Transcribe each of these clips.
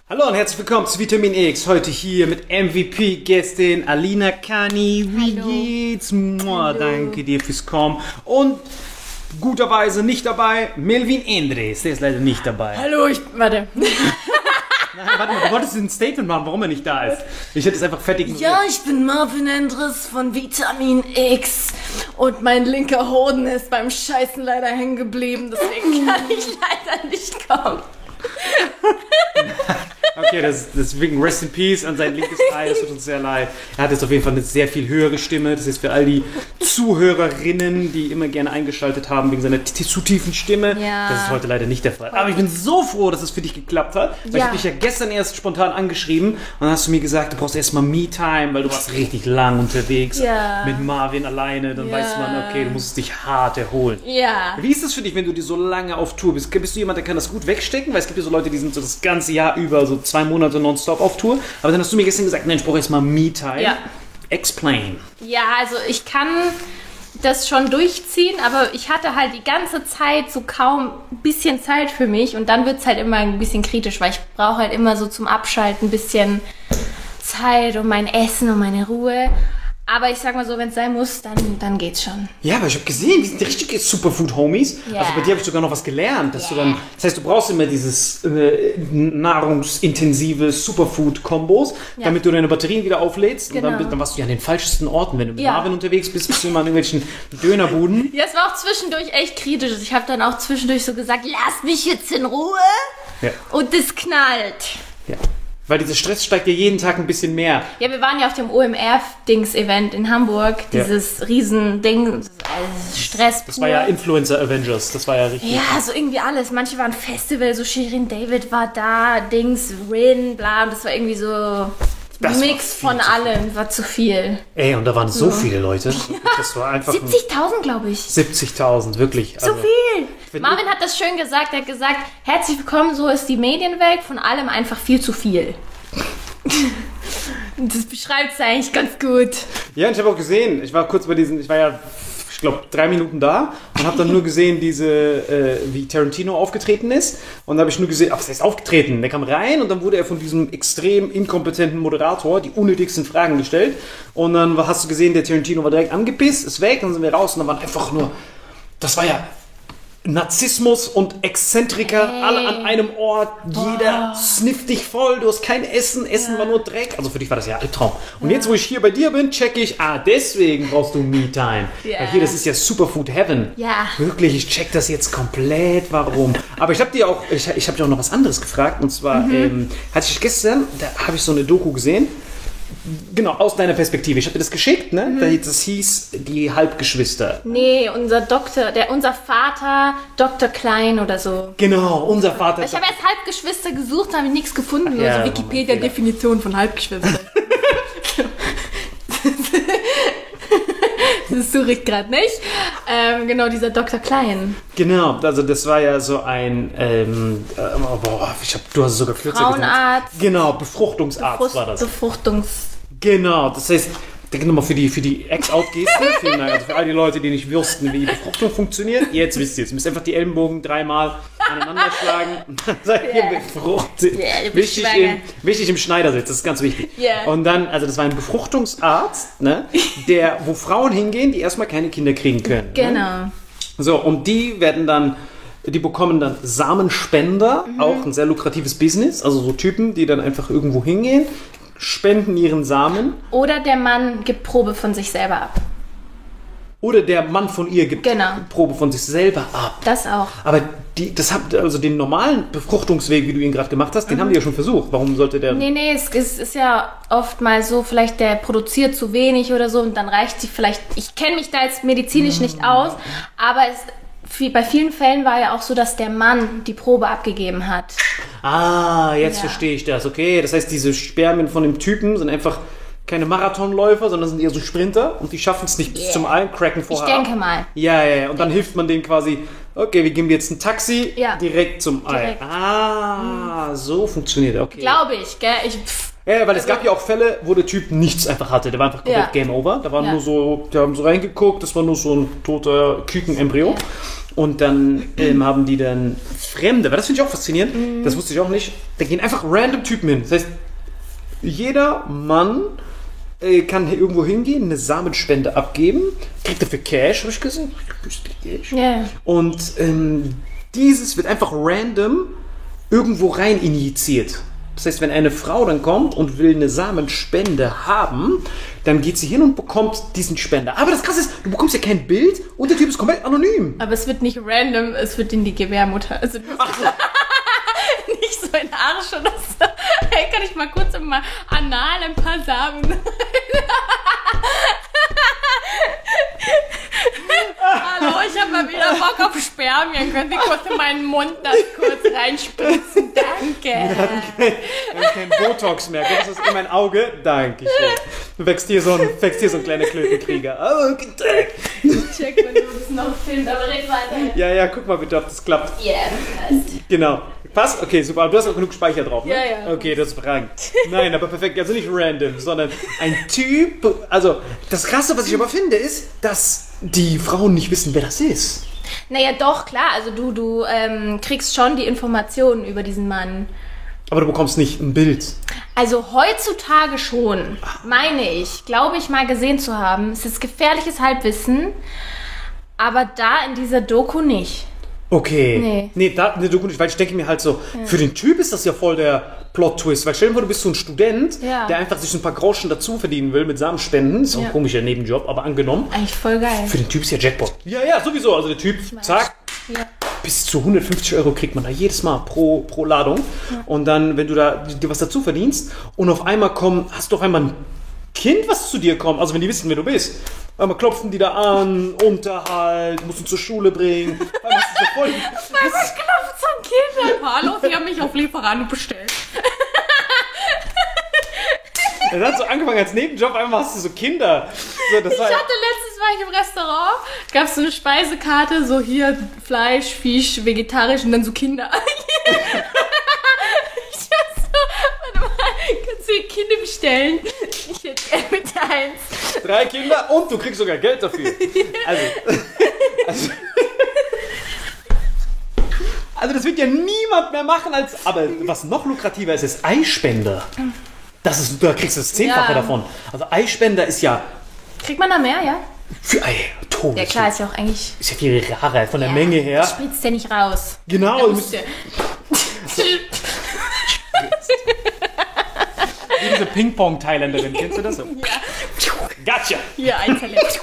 Hallo und herzlich willkommen zu Vitamin X. Heute hier mit MVP-Gästin Alina Kani. Wie geht's? Danke dir fürs Kommen. Und guterweise nicht dabei, Melvin Endres. Der ist leider nicht dabei. Hallo, Warte. Nein, warte mal, du wolltest ein Statement machen, warum er nicht da ist. Ich hätte es einfach fertig gemacht. Ja, ich bin Marvin Endres von Vitamin X. Und mein linker Hoden ist beim Scheißen leider hängen geblieben. Deswegen kann ich leider nicht kommen. Okay, deswegen Rest in Peace an sein linkes Ei, es tut uns sehr leid. Er hat jetzt auf jeden Fall eine sehr viel höhere Stimme. Das ist für all die Zuhörerinnen, die immer gerne eingeschaltet haben wegen seiner zu tiefen Stimme. Ja. Das ist heute leider nicht der Fall. Aber ich bin so froh, dass es für dich geklappt hat. Weil ich habe dich ja gestern erst spontan angeschrieben und dann hast du mir gesagt, du brauchst erstmal Me-Time, weil du warst richtig lang unterwegs mit Marvin alleine. Dann weiß man, okay, du musst dich hart erholen. Ja. Wie ist das für dich, wenn du dir so lange auf Tour bist? Bist du jemand, der kann das gut wegstecken? Weil es gibt ja so Leute, die sind so das ganze Jahr über so 2 Monate nonstop auf Tour. Aber dann hast du mir gestern gesagt, nein, ich brauche erstmal Me-Time. Ja. Explain. Ja, also ich kann das schon durchziehen, aber ich hatte halt die ganze Zeit so kaum ein bisschen Zeit für mich und dann wird es halt immer ein bisschen kritisch, weil ich brauche halt immer so zum Abschalten ein bisschen Zeit und mein Essen und meine Ruhe. Aber ich sag mal so, wenn es sein muss, dann geht's schon. Ja, aber ich habe gesehen, die sind richtige Superfood-Homies. Yeah. Also bei dir habe ich sogar noch was gelernt. Dass du dann, das heißt, du brauchst immer dieses nahrungsintensive Superfood-Kombos, damit du deine Batterien wieder auflädst. Genau. Und dann warst du ja an den falschesten Orten. Wenn du mit Marvin unterwegs bist, bist du immer an irgendwelchen Dönerbuden. Ja, es war auch zwischendurch echt kritisch. Ich habe dann auch zwischendurch so gesagt, lass mich jetzt in Ruhe. Ja. Und das knallt. Ja. Weil dieser Stress steigt ja jeden Tag ein bisschen mehr. Ja, wir waren ja auf dem OMR-Dings-Event in Hamburg. Dieses Riesending, Stress. Das war ja Influencer Avengers, das war ja richtig. Ja, so irgendwie alles. Manche waren Festival, so Shirin David war da, Dings, Rin, bla. Und das war irgendwie so ein Mix von allem, war zu viel. Ey, und da waren so viele Leute. Das war einfach 70.000, glaube ich. 70.000, wirklich. So viel. Marvin hat das schön gesagt. Er hat gesagt, herzlich willkommen, so ist die Medienwelt, von allem einfach viel zu viel. Das beschreibt es eigentlich ganz gut. Ja, und ich habe auch gesehen, ich war ja, ich glaube, 3 Minuten da und habe dann nur gesehen, wie Tarantino aufgetreten ist. Und da habe ich nur gesehen, was heißt aufgetreten? Der kam rein und dann wurde er von diesem extrem inkompetenten Moderator die unnötigsten Fragen gestellt. Und dann hast du gesehen, der Tarantino war direkt angepisst, ist weg, dann sind wir raus und dann waren einfach nur, das war ja Narzissmus und Exzentriker, alle an einem Ort, jeder snifft dich voll, du hast kein Essen war nur Dreck. Also für dich war das ja Albtraum. Und jetzt, wo ich hier bei dir bin, checke ich, deswegen brauchst du Me-Time. Weil hier, das ist ja Superfood Heaven. Ja. Wirklich, ich check das jetzt komplett, warum. Aber ich habe dir auch noch was anderes gefragt. Und zwar, hatte ich gestern, da habe ich so eine Doku gesehen. Genau, aus deiner Perspektive. Ich habe dir das geschickt, ne? Das hieß die Halbgeschwister. Nee, unser Vater, Dr. Klein oder so. Genau, unser Vater. Ich habe erst Halbgeschwister gesucht, habe ich nichts gefunden. Nur so Wikipedia-Definition von Halbgeschwister. Das suche ich gerade nicht. Genau, dieser Dr. Klein. Genau, also das war ja so ein, du hast es sogar kürzer Frauenarzt. Gesagt. Genau, Befruchtungsarzt war das. Genau, das heißt, nochmal für die Ex-Out-Geste, vielen Dank, also für all die Leute, die nicht wussten, wie Befruchtung funktioniert, jetzt wisst ihr es. Ihr müsst einfach die Ellenbogen 3-mal aneinander schlagen und dann seid ihr befruchtet. Wichtig im Schneidersitz, das ist ganz wichtig. Yeah. Und dann, also das war ein Befruchtungsarzt, ne, wo Frauen hingehen, die erstmal keine Kinder kriegen können. Genau. Ne? So, und die bekommen dann Samenspender, auch ein sehr lukratives Business, also so Typen, die dann einfach irgendwo hingehen, spenden ihren Samen. Oder der Mann gibt Probe von sich selber ab. Oder der Mann von ihr gibt Probe von sich selber ab. Das auch. Aber den normalen Befruchtungsweg, wie du ihn gerade gemacht hast, den haben die ja schon versucht. Warum sollte der... Nee, es ist ja oft mal so, vielleicht der produziert zu wenig oder so und dann reicht sie vielleicht... Ich kenne mich da jetzt medizinisch nicht aus, aber bei vielen Fällen war ja auch so, dass der Mann die Probe abgegeben hat. Jetzt verstehe ich das. Okay, das heißt, diese Spermien von dem Typen sind einfach keine Marathonläufer, sondern sind eher so Sprinter und die schaffen es nicht bis zum Eincracken vorher. Ich denke mal. Ja. Und dann hilft man denen quasi, okay, wir geben dir jetzt ein Taxi direkt zum Ei. So funktioniert er. Okay. Glaube ich, gell? Ja, weil es gab ja auch Fälle, wo der Typ nichts einfach hatte. Der war einfach komplett Game Over. Da war nur so, die haben so reingeguckt, das war nur so ein toter Kükenembryo. Und dann haben die dann Fremde, weil das finde ich auch faszinierend, das wusste ich auch nicht, da gehen einfach random Typen hin. Das heißt, jeder Mann kann hier irgendwo hingehen, eine Samenspende abgeben, kriegt dafür Cash, habe ich gesehen. Cash. Yeah. Und dieses wird einfach random irgendwo rein injiziert. Das heißt, wenn eine Frau dann kommt und will eine Samenspende haben, dann geht sie hin und bekommt diesen Spender. Aber das Krasse ist, du bekommst ja kein Bild und der Typ ist komplett anonym. Aber es wird nicht random, es wird in die Gebärmutter. Also nicht so in den Arsch oder so. Hey, kann ich mal kurz im Anal ein paar Samen. Hallo, ich habe mal wieder Bock auf Spermien. Könnt ihr kurz in meinen Mund das kurz reinspritzen? Danke. Wir haben kein Botox mehr. Das ist in mein Auge. Dankeschön. Du wächst hier so ein kleiner Klötenkrieger. Oh, guten Tag. Check, wenn du es noch filmst, aber red weiter. Ja, guck mal bitte, ob das klappt. Ja, yeah, passt. Genau. Passt? Okay, super. Aber du hast auch genug Speicher drauf, ne? Ja. Okay, das ist überragend. Nein, aber perfekt. Also nicht random, sondern ein Typ. Also, das Krasse, was ich aber finde, ist, dass die Frauen nicht wissen, wer das ist. Naja, doch, klar. Also du kriegst schon die Informationen über diesen Mann. Aber du bekommst nicht ein Bild. Also heutzutage schon, meine ich, glaube ich mal gesehen zu haben. Es ist gefährliches Halbwissen, aber da in dieser Doku nicht. Okay. Nee, da eine Doku nicht, weil ich denke mir halt so, für den Typ ist das ja voll der Plot-Twist. Weil stell dir vor, du bist so ein Student, der einfach sich ein paar Groschen dazu verdienen will mit Samenspenden. Ist auch ein komischer Nebenjob, aber angenommen. Eigentlich voll geil. Für den Typ ist ja Jackpot. Ja, sowieso. Also der Typ, zack. Ja. Bis zu 150 € kriegt man da jedes Mal pro Ladung. Ja. Und dann, wenn du da dir was dazu verdienst und auf einmal hast du auf einmal ein Kind, was zu dir kommt. Also wenn die wissen, wer du bist. Einmal klopfen die da an, Unterhalt, musst du zur Schule bringen. Was klopft zum Kind an? Hallo, sie haben mich auf Lieferando bestellt. Das hat so angefangen als Nebenjob, einmal hast du so Kinder. So, letztens war ich im Restaurant, gab es so eine Speisekarte, so hier Fleisch, Fisch, vegetarisch und dann so Kinder. Ich war so, warte mal, kannst du hier Kinder bestellen? Ich hätte gerne mit 1. 3 Kinder und du kriegst sogar Geld dafür. Also das wird ja niemand mehr machen aber was noch lukrativer ist Eispender. Da kriegst du das 10-fache davon. Also Eispender ist ja... Kriegt man da mehr, ja? Für Ei, Todes. Ja klar, ist ja auch eigentlich... Ist ja viel rarer von der Menge her. Das spritzt ja nicht raus. Genau. Wie diese Ping-Pong-Thailänderin, kennst du das? So? Ja. Gotcha. Hier, ein Talent.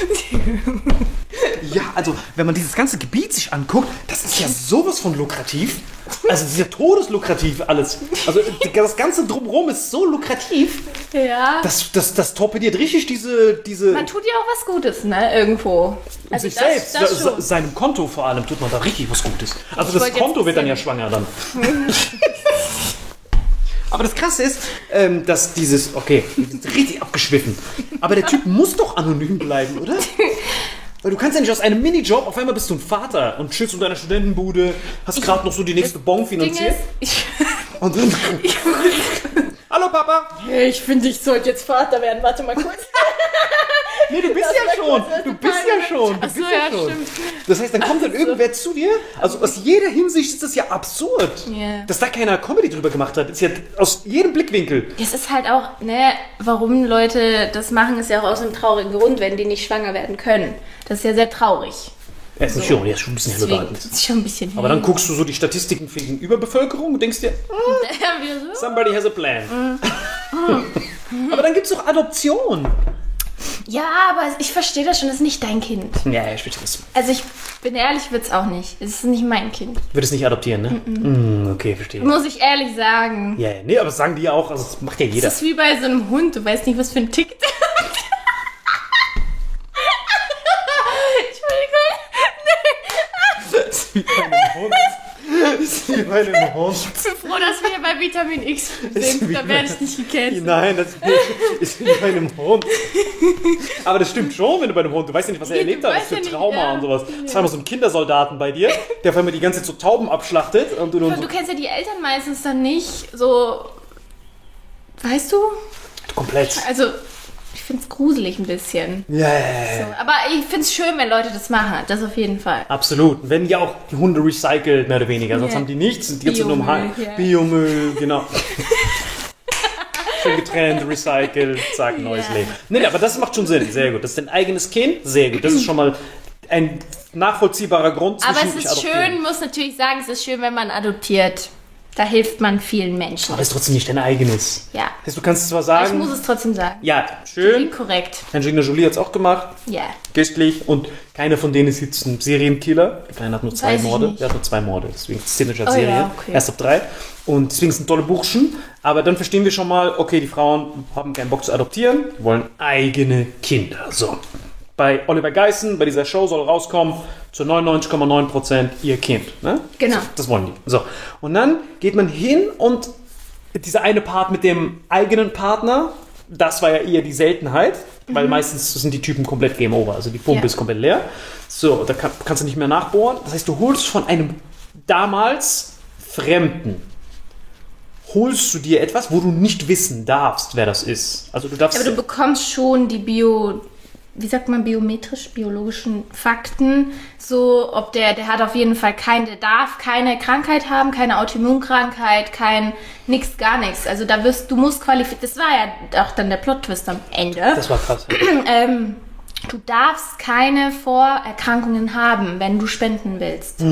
Ja, also, wenn man dieses ganze Gebiet sich anguckt, das ist ja sowas von lukrativ. Also, das ist ja todeslukrativ alles. Also, das Ganze drumherum ist so lukrativ. Ja. Das torpediert richtig diese... Man tut ja auch was Gutes, ne? Irgendwo. Also sich selbst, seinem Konto vor allem, tut man da richtig was Gutes. Also, das Konto wird dann ja schwanger dann. Aber das Krasse ist, dass dieses... Okay, wir sind richtig abgeschwiffen. Aber der Typ muss doch anonym bleiben, oder? Weil du kannst ja nicht aus einem Minijob, auf einmal bist du ein Vater und chillst in deiner Studentenbude, hast gerade noch so die nächste Bon finanziert. Und dann... Hallo Papa! Ich finde, ich sollte jetzt Vater werden. Warte mal kurz. Nee, du bist ja schon. Du bist ja schon. Stimmt. Das heißt, dann kommt dann irgendwer zu dir. Also aus jeder Hinsicht ist das ja absurd. Yeah. Dass da keiner Comedy drüber gemacht hat. Ist ja aus jedem Blickwinkel. Es ist halt auch, ne, warum Leute das machen, ist ja auch aus einem traurigen Grund, wenn die nicht schwanger werden können. Das ist ja sehr traurig. Er ist schon ein bisschen hellgehalten. Das ist schon ein bisschen Aber dann guckst du so die Statistiken wegen Überbevölkerung und denkst dir, somebody has a plan. Aber dann gibt es doch Adoption. Ja, aber ich verstehe das schon, das ist nicht dein Kind. Ja, ich verstehe das. Also ich bin ehrlich, wird es auch nicht. Es ist nicht mein Kind. Würde es nicht adoptieren, ne? Okay, verstehe. Muss ich ehrlich sagen. Ja, nee, aber das sagen die ja auch, also das macht ja jeder. Das ist wie bei so einem Hund, du weißt nicht, was für ein Tick der hat. Entschuldigung. Das ist wie bei einem Hund. Das ist wie bei einem Hund. Ich bin froh, dass wir bei Vitamin X sind. Da werde ich nicht gecancelt. Nein, das ist wie bei einem Hund. Aber das stimmt schon, wenn du bei einem Hund, du weißt ja nicht, was er erlebt hat, was für Trauma und sowas. Das war mal so ein Kindersoldaten bei dir, der auf einmal die ganze Zeit so Tauben abschlachtet. Und du kennst ja die Eltern meistens dann nicht so, weißt du? Komplett. Also, ich finde es gruselig ein bisschen. Ja. So, aber ich finde es schön, wenn Leute das machen. Das auf jeden Fall. Absolut. Wenn ja auch die Hunde recycelt, mehr oder weniger. Sonst haben die nichts. Sind die ganze Zeit nur im Heim. Biomüll, ja. Biomüll, genau. Schön getrennt, recycelt, zack, neues Leben. Nee, aber das macht schon Sinn. Sehr gut. Das ist dein eigenes Kind. Sehr gut. Das ist schon mal ein nachvollziehbarer Grund. Aber es ist schön, muss natürlich sagen, es ist schön, wenn man adoptiert. Da hilft man vielen Menschen. Aber es ist trotzdem nicht dein eigenes. Ja. Das heißt, du kannst es zwar Ich sagen. muss es trotzdem sagen. Ja, schön. Korrekt. Angelina Jolie hat es auch gemacht. Ja. Köstlich. Und keiner von denen ist jetzt ein Serienkiller. Der Kleine hat nur 2 Weiß ich Morde. nicht. Der hat nur 2 Morde. Deswegen ist es ziemlich als Oh Serie. ja, okay. Erst ab 3. Und deswegen sind tolle Burschen. Aber dann verstehen wir schon mal, okay, die Frauen haben keinen Bock zu adoptieren. Die wollen eigene Kinder. So. Bei Oliver Geissen, bei dieser Show soll rauskommen, zu 99,9% ihr Kind. Ne? Genau. Das wollen die. So. Und dann geht man hin und dieser eine Part mit dem eigenen Partner, das war ja eher die Seltenheit, weil meistens sind die Typen komplett Game Over. Also die Pumpe ist komplett leer. So, da kannst du nicht mehr nachbohren. Das heißt, du holst von einem damals Fremden, holst du dir etwas, wo du nicht wissen darfst, wer das ist. Also du darfst. Aber du bekommst schon die biologischen Fakten. So, ob der hat auf jeden Fall der darf keine Krankheit haben, keine Autoimmunkrankheit, nix, gar nichts. Also du musst qualifiziert, das war ja auch dann der Plot-Twist am Ende. Das war krass. Du darfst keine Vorerkrankungen haben, wenn du spenden willst.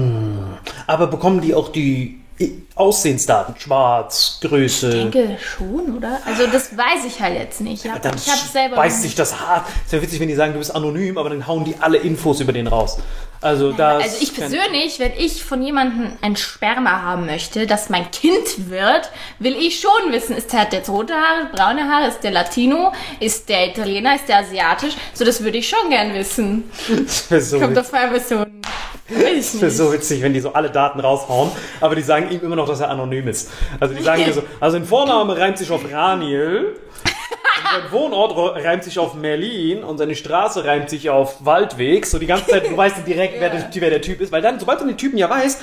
Aber bekommen die auch die Aussehensdaten? Schwarz, Größe? Ich denke schon, oder? Also das weiß ich halt jetzt nicht. Dann Ich hab's selber beißt sich das hart. Es wäre witzig, wenn die sagen, du bist anonym, aber dann hauen die alle Infos über den raus. Also ich persönlich, wenn ich von jemandem ein Sperma haben möchte, das mein Kind wird, will ich schon wissen, hat der rote Haare, braune Haare, ist der Latino, ist der Italiener, ist der asiatisch? So, das würde ich schon gern wissen. Das wäre so, Kommt auf einmal so ein... das wär so witzig, wenn die so alle Daten raushauen, aber die sagen ihm immer noch, dass er anonym ist. Also die sagen dir so, also ein Vorname reimt sich auf Raniel, und sein Wohnort reimt sich auf Merlin und seine Straße reimt sich auf Waldweg. So die ganze Zeit, du weißt direkt, wer der Typ ist, weil dann, sobald du den Typen ja weißt,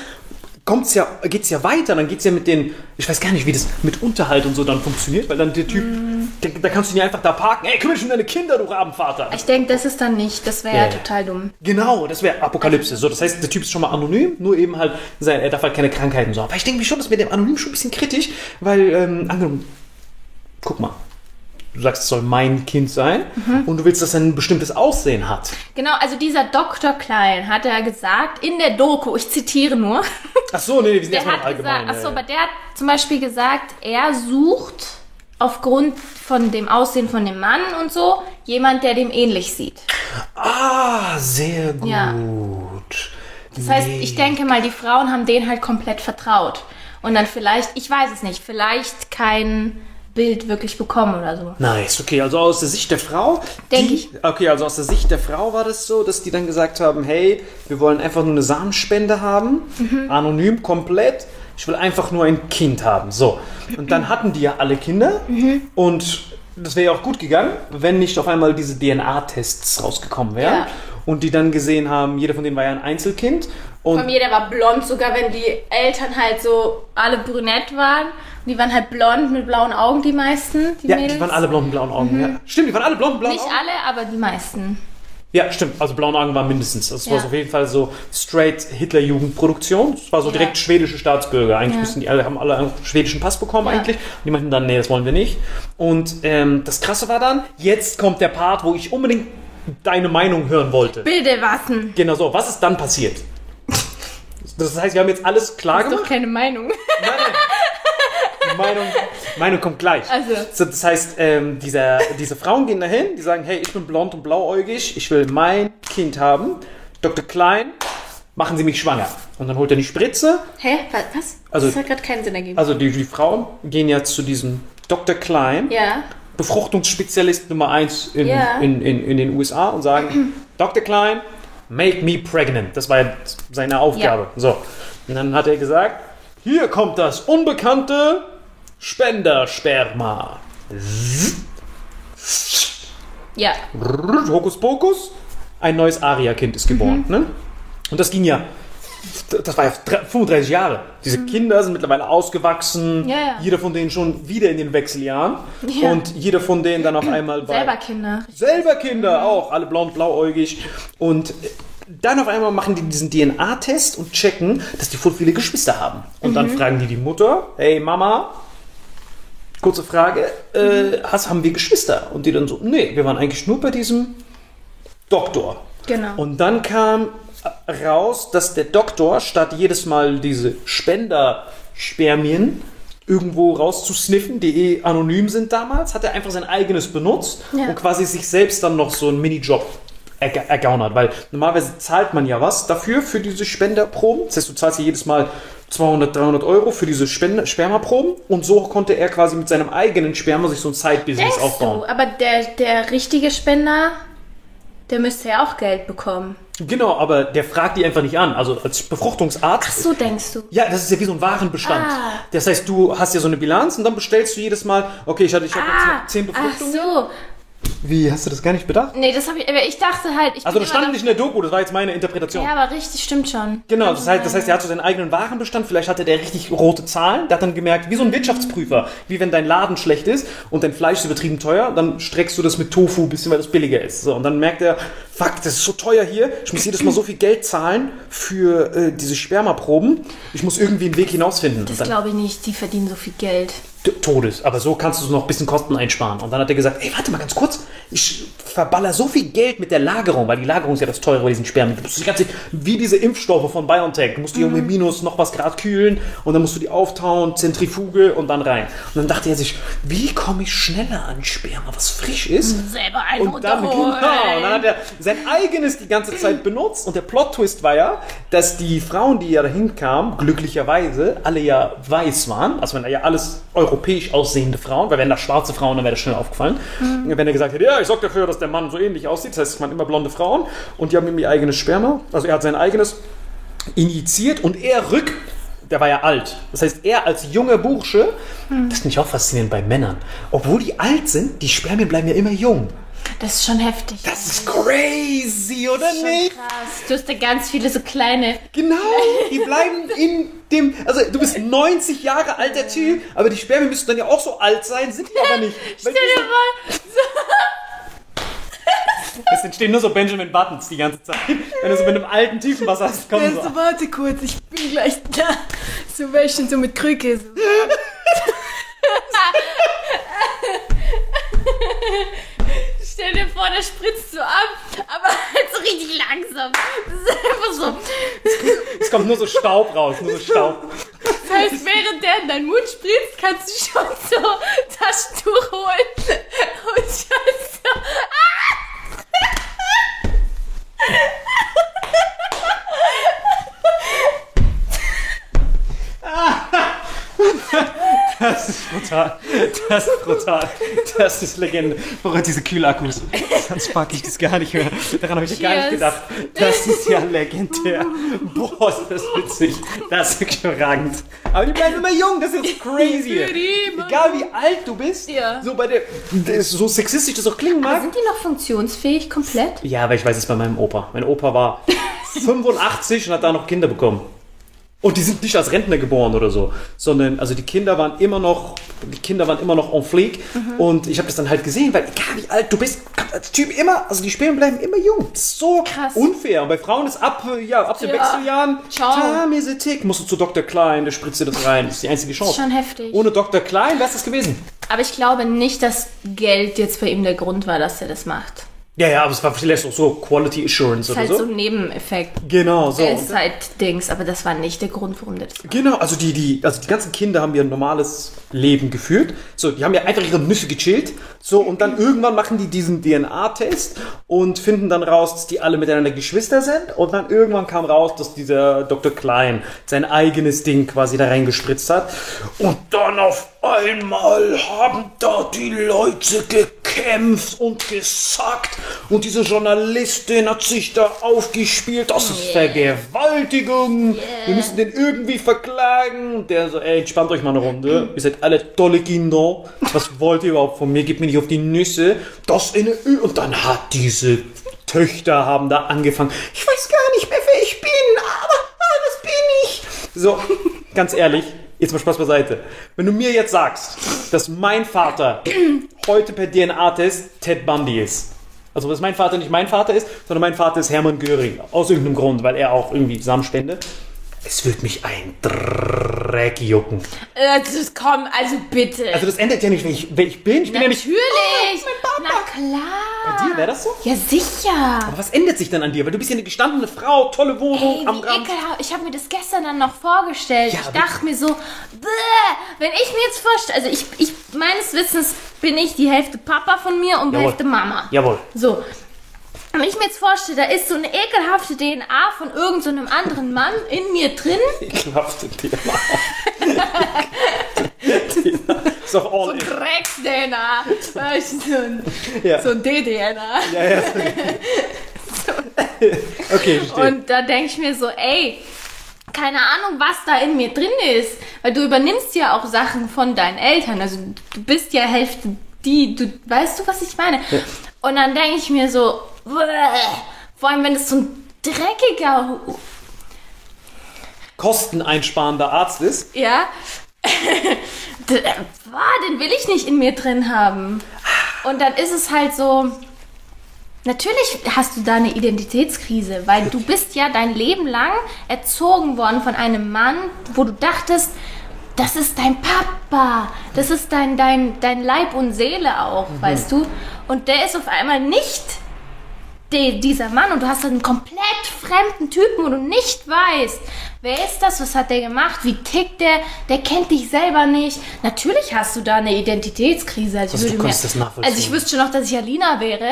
geht's ja weiter, dann geht's ja mit den, ich weiß gar nicht, wie das mit Unterhalt und so dann funktioniert, weil dann der Typ, da kannst du ihn einfach da parken, ey, kümmere dich um deine Kinder, du Rabenvater. Ich denke, das ist dann nicht, das wäre ja total dumm. Genau, das wäre Apokalypse. So, das heißt, der Typ ist schon mal anonym, nur eben halt, er darf halt keine Krankheiten so haben. Aber ich denke mir schon, das mit dem Anonym schon ein bisschen kritisch, weil, angenommen, guck mal, du sagst, es soll mein Kind sein und du willst, dass er ein bestimmtes Aussehen hat. Genau, also dieser Dr. Klein hat ja gesagt, in der Doku, ich zitiere nur, Ach so, nee, wir sind der erstmal hat allgemein. gesagt, aber der hat zum Beispiel gesagt, er sucht aufgrund von dem Aussehen von dem Mann und so, jemand, der dem ähnlich sieht. Ah, sehr gut. Ja. Das heißt, ich denke mal, die Frauen haben denen halt komplett vertraut. Und dann vielleicht, ich weiß es nicht, vielleicht kein Bild wirklich bekommen oder so. Nice, okay, also aus der Sicht der Frau. Denke ich. Okay, also aus der Sicht der Frau war das so, dass die dann gesagt haben, hey, wir wollen einfach nur eine Samenspende haben, anonym, komplett. Ich will einfach nur ein Kind haben. So. Und dann hatten die ja alle Kinder und das wäre ja auch gut gegangen, wenn nicht auf einmal diese DNA-Tests rausgekommen wären. Ja. Und die dann gesehen haben, jeder von denen war ja ein Einzelkind. Und Jeder war blond, sogar wenn die Eltern halt so alle brünett waren. Und die waren halt blond mit blauen Augen, die meisten, die ja, Mädels. die waren alle blond mit blauen Augen. Ja. Stimmt, die waren alle blond mit blauen Nicht Augen. alle, aber die meisten. Ja, stimmt. Also blauen Augen waren mindestens. Das war Ja. so auf jeden Fall so straight Hitler-Jugendproduktion. Das war so direkt schwedische Staatsbürger. Eigentlich müssen die alle, haben alle einen schwedischen Pass bekommen eigentlich. Und die meinten dann, nee, das wollen wir nicht. Und das Krasse war dann, jetzt kommt der Part, wo ich unbedingt deine Meinung hören wollte. Bitte wassen. Genau so. Was ist dann passiert? Das heißt, wir haben jetzt alles klar Das ist gemacht. doch keine Meinung. Nein. Die Meinung kommt gleich. Also. So, das heißt, diese Frauen gehen dahin, die sagen, hey, ich bin blond und blauäugig, ich will mein Kind haben. Dr. Klein, machen Sie mich schwanger. Und dann holt er die Spritze. Hä? Was? Also- das hat gerade keinen Sinn ergeben. Also die Frauen gehen ja zu diesem Dr. Klein, Ja. Befruchtungsspezialist Nummer 1 in den USA und sagen, Dr. Klein, make me pregnant. Das war ja seine Aufgabe. So. Und dann hat er gesagt, hier kommt das unbekannte Spendersperma. Ja. Hokus Pokus, ein neues Aria-Kind ist geboren. Ne? Und das ging ja das war ja 35 Jahre. Diese Kinder sind mittlerweile ausgewachsen. Ja, ja. Jeder von denen schon wieder in den Wechseljahren. Ja. Und jeder von denen dann auf einmal Selber Kinder. Kinder auch. Alle blauäugig. Und dann auf einmal machen die diesen DNA-Test und checken, dass die voll viele Geschwister haben. Und dann fragen die Mutter, hey Mama, kurze Frage, haben wir Geschwister? Und die dann so, nee, wir waren eigentlich nur bei diesem Doktor. Genau. Und dann kam raus, dass der Doktor, statt jedes Mal diese Spenderspermien irgendwo rauszusniffen, die anonym sind damals, hat er einfach sein eigenes benutzt und quasi sich selbst dann noch so einen Minijob ergaunert. Weil normalerweise zahlt man ja was dafür, für diese Spenderproben. Das heißt, du zahlst ja jedes Mal 200, 300 Euro für diese Spermaproben und so konnte er quasi mit seinem eigenen Sperma sich so ein Side-Business aufbauen. Aber der richtige Spender, der müsste ja auch Geld bekommen. Genau, aber der fragt die einfach nicht an. Also als Befruchtungsarzt. Ach so, denkst du? Ja, das ist ja wie so ein Warenbestand. Das heißt, du hast ja so eine Bilanz und dann bestellst du jedes Mal, okay, ich habe jetzt noch 10 Befruchtungen. Ach so. Wie, hast du das gar nicht bedacht? Nee, das habe ich, aber ich dachte halt... Also das stand nicht in der Doku, das war jetzt meine Interpretation. Ja, aber richtig, stimmt schon. Genau, das heißt, er hat so seinen eigenen Warenbestand, vielleicht hatte der richtig rote Zahlen, der hat dann gemerkt, wie so ein Wirtschaftsprüfer, wie wenn dein Laden schlecht ist und dein Fleisch ist übertrieben teuer, dann streckst du das mit Tofu ein bisschen, weil das billiger ist. So, und dann merkt er, fuck, das ist so teuer hier, ich muss jedes Mal so viel Geld zahlen für diese Spermaproben, ich muss irgendwie einen Weg hinausfinden. Das glaube ich nicht, die verdienen so viel Geld. Todes, aber so kannst du noch ein bisschen Kosten einsparen. Und dann hat er gesagt, ey, warte mal ganz kurz, ich verballer so viel Geld mit der Lagerung, weil die Lagerung ist ja das Teure bei diesen Spermien. Du musst die ganze, wie diese Impfstoffe von BioNTech, du musst die um minus noch was Grad kühlen und dann musst du die auftauen, Zentrifuge und dann rein. Und dann dachte er sich, wie komme ich schneller an Sperma, was frisch ist? Selber einen und dann, genau, und dann hat er sein eigenes die ganze Zeit benutzt und der Plot-Twist war ja, dass die Frauen, die ja dahin kamen, glücklicherweise alle ja weiß waren, also wenn da ja alles europäisch aussehende Frauen, weil wenn da schwarze Frauen, dann wäre das schnell aufgefallen. Wenn er gesagt hätte, ja, ich sorge dafür, dass der Mann so ähnlich aussieht, das heißt, es waren immer blonde Frauen und die haben ihm ihr eigenes Sperma, also er hat sein eigenes injiziert und der war ja alt. Das heißt, er als junger Bursche, das finde ich auch faszinierend bei Männern, obwohl die alt sind, die Spermien bleiben ja immer jung. Das ist schon heftig. Das ist crazy, oder nicht? Krass. Du hast da ganz viele so kleine... Genau, die bleiben in dem... Also du bist 90 Jahre alter Typ, aber die Spermien müssten dann ja auch so alt sein, sind die aber nicht. Stell dir mal... Es entstehen nur so Benjamin Buttons die ganze Zeit. Wenn du so mit einem alten Typen was hast, komm so. So, warte kurz, ich bin gleich da. So wäschen, so mit Krücke. So. Stell dir vor, der spritzt so ab, aber halt so richtig langsam. Das ist einfach so. Es kommt nur so Staub raus, nur so Staub. Das heißt, während der in deinen Mund spritzt, kannst du schon so Taschentuch holen und schon so... Das ist brutal. Das ist brutal. Das ist Legende. Boah, diese Kühlakkus. Sonst mag ich das gar nicht mehr. Daran habe ich gar nicht gedacht. Das ist ja legendär. Boah, ist das witzig. Das ist wirklich überragend. Aber die bleiben immer jung. Das ist crazy. Egal wie alt du bist. Ja. So so sexistisch das auch klingen mag. Aber sind die noch funktionsfähig komplett? Ja, aber ich weiß es bei meinem Opa. Mein Opa war 85 und hat da noch Kinder bekommen. Und die sind nicht als Rentner geboren oder so, sondern also die Kinder waren immer noch en fleek. Und ich habe das dann halt gesehen, weil egal wie alt du bist, als Typ immer, also die Spermien bleiben immer jung. Das ist so krass. Unfair. Und bei Frauen ist ab den Wechseljahren, time is a tick, musst du zu Dr. Klein, der spritzt dir das rein. Das ist die einzige Chance. Das ist schon heftig. Ohne Dr. Klein wäre es das gewesen. Aber ich glaube nicht, dass Geld jetzt bei ihm der Grund war, dass er das macht. Ja, aber es war vielleicht auch so Quality Assurance Das ist oder halt so. so ein Nebeneffekt. Genau, so. Dings, aber das war nicht der Grund, warum der das macht. Genau, also die ganzen Kinder haben ja ein normales Leben geführt. So, die haben ja einfach ihre Nüsse gechillt. So, und dann irgendwann machen die diesen DNA-Test und finden dann raus, dass die alle miteinander Geschwister sind. Und dann irgendwann kam raus, dass dieser Dr. Klein sein eigenes Ding quasi da reingespritzt hat. Und dann auf einmal haben da die Leute gekämpft und gesackt. Und diese Journalistin hat sich da aufgespielt. Das ist Vergewaltigung. Wir müssen den irgendwie verklagen. Der so, ey, entspannt euch mal eine Runde. Ihr seid alle tolle Kinder. Was wollt ihr überhaupt von mir? Gebt mir nicht auf die Nüsse. Und dann hat diese Töchter haben da angefangen. Ich weiß gar nicht mehr, wer ich bin, aber das So, ganz ehrlich, jetzt mal Spaß beiseite. Wenn du mir jetzt sagst, dass mein Vater heute per DNA-Test Ted Bundy ist, also dass mein Vater nicht mein Vater ist, sondern mein Vater ist Hermann Göring, aus irgendeinem Grund, weil er auch irgendwie Samenspende. Es wird mich ein Dreck jucken. Komm, also bitte. Also das ändert ja nicht, wer ich bin. Ich bin ja nicht... Natürlich. mein Papa. Na klar. Bei dir wäre das so? Ja, sicher. Aber was ändert sich dann an dir? Weil du bist ja eine gestandene Frau, tolle Wohnung Ey, am wie Rand. ekelhaft. Ich habe mir das gestern dann noch vorgestellt. Ja, ich dachte mir so, wenn ich mir jetzt vorstelle, also ich meines Wissens bin ich die Hälfte Papa von mir und die Jawohl. Hälfte Mama. Jawohl. So. Wenn ich mir jetzt vorstelle, da ist so eine ekelhafte DNA von irgendeinem so einem anderen Mann in mir drin. Ekelhafte DNA. Ist doch all in. Drecks-DNA. Weißt du, Ja. so ein D-DNA. Ja. Okay, verstehe. Und da denke ich mir so, ey, keine Ahnung, was da in mir drin ist. Weil du übernimmst ja auch Sachen von deinen Eltern. Also du bist ja Hälfte weißt du, was ich meine? Ja. Und dann denke ich mir so, vor allem wenn es so ein dreckiger, kosteneinsparender Arzt ist. Ja, den will ich nicht in mir drin haben. Und dann ist es halt so, natürlich hast du da eine Identitätskrise, weil du bist ja dein Leben lang erzogen worden von einem Mann, wo du dachtest, das ist dein Papa, das ist dein Leib und Seele auch, weißt du? Und der ist auf einmal nicht dieser Mann und du hast einen komplett fremden Typen, wo du nicht weißt, wer ist das, was hat der gemacht, wie tickt der kennt dich selber nicht. Natürlich hast du da eine Identitätskrise. Also du kannst das nachvollziehen. Also ich wüsste schon noch, dass ich Alina wäre,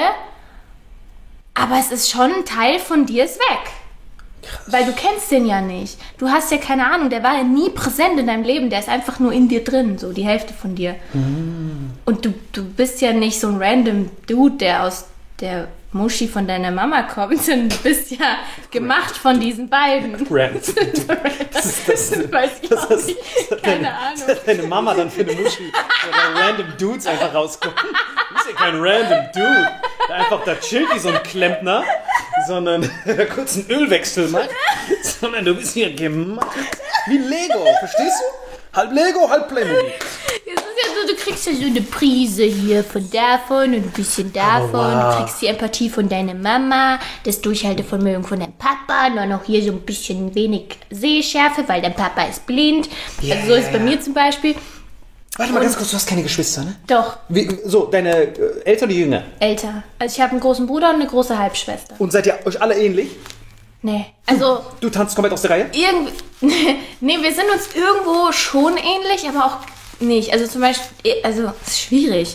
aber es ist schon ein Teil von dir ist weg. Krass. Weil du kennst den ja nicht. Du hast ja keine Ahnung, der war ja nie präsent in deinem Leben, der ist einfach nur in dir drin, so die Hälfte von dir. Und du bist ja nicht so ein random Dude, der aus der Muschi von deiner Mama kommt, sondern du bist ja gemacht von diesen beiden. Random. Das weiß ich auch nicht. Keine Ahnung. Deine Mama dann für eine Muschi oder random Dudes einfach rauskommen. Du bist ja kein random Dude, der einfach da chillt wie so ein Klempner, sondern der kurz einen Ölwechsel macht, sondern du bist hier gemacht wie Lego, verstehst du? Halb Lego, halb Playmobil. Du kriegst ja so eine Prise hier von davon und ein bisschen davon. wow. Du kriegst die Empathie von deiner Mama, das Durchhaltevermögen von deinem Papa, nur noch hier so ein bisschen wenig Sehschärfe, weil dein Papa ist blind. Yeah. Also so ist es bei mir zum Beispiel. Warte mal ganz kurz, du hast keine Geschwister, ne? Doch. So, deine Eltern oder Jünger? Älter. Also ich habe einen großen Bruder und eine große Halbschwester. Und seid ihr euch alle ähnlich? Nee. Also Du tanzt komplett aus der Reihe? nee, wir sind uns irgendwo schon ähnlich, aber auch nicht. Also zum Beispiel, also es ist schwierig.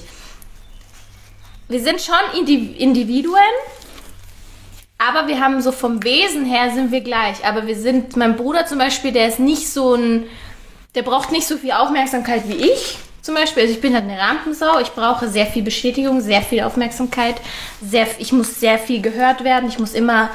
Wir sind schon Individuen, aber wir haben so vom Wesen her sind wir gleich. Aber mein Bruder zum Beispiel, der ist nicht so der braucht nicht so viel Aufmerksamkeit wie ich. Zum Beispiel, also ich bin halt eine Rampensau, ich brauche sehr viel Bestätigung, sehr viel Aufmerksamkeit, ich muss sehr viel gehört werden, ich muss immer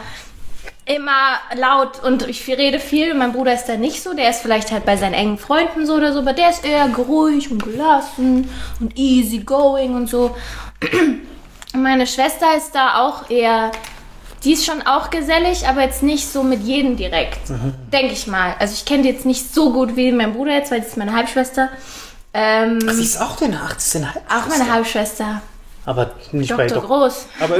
laut und ich rede viel. Mein Bruder ist da nicht so, der ist vielleicht halt bei seinen engen Freunden so oder so, aber der ist eher ruhig und gelassen und easy going und so. Und meine Schwester ist da auch eher, die ist schon auch gesellig, aber jetzt nicht so mit jedem direkt, denke ich mal. Also ich kenne die jetzt nicht so gut wie mein Bruder jetzt, weil das ist meine Halbschwester. Ach, sie ist auch deine Halbschwester? Auch meine Halbschwester. Aber nicht Dr. bei Groß. Aber